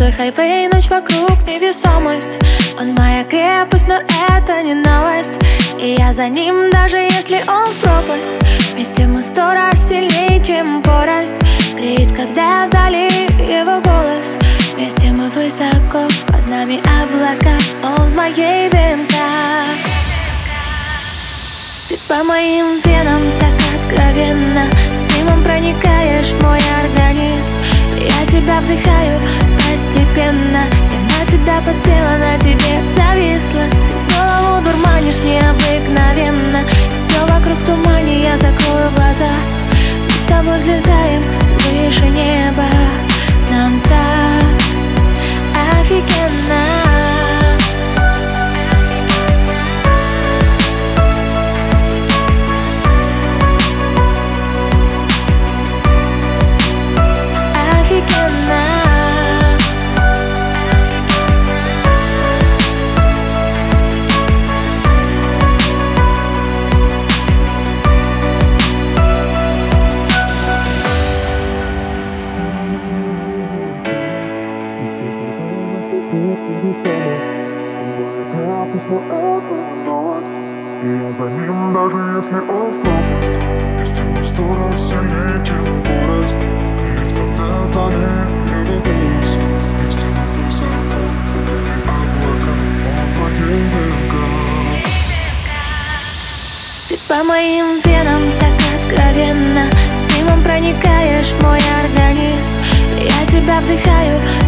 Золотой хайвей, ночь вокруг, невесомость. Он моя крепость, но это не новость. И я за ним, даже если он в пропасть. Вместе мы 100 раз сильнее, чем порознь. Греет, когда вдали его голос. Вместе мы высоко, под нами облака. Он в моей ДНК. Ты по моим венам так откровенно, с дымом проникаешь в мой организм. Я тебя вдыхаю постепенно, я на тебя подсела, на тебе зависла. Голову дурманишь необыкновенно, все вокруг в тумане, я закрою глаза. Мы с тобой взлетаем выше неба, нам так офигенно. И я за ним, даже если он в пропасть. Вместе мы 100 раз сильнее, чем порознь. Греет, когда вдали его голос. Вместе мы высоко, под нами облака. Он в моей ДНК. Ты по моим венам так откровенно, с дымом проникаешь в мой организм. Я тебя вдыхаю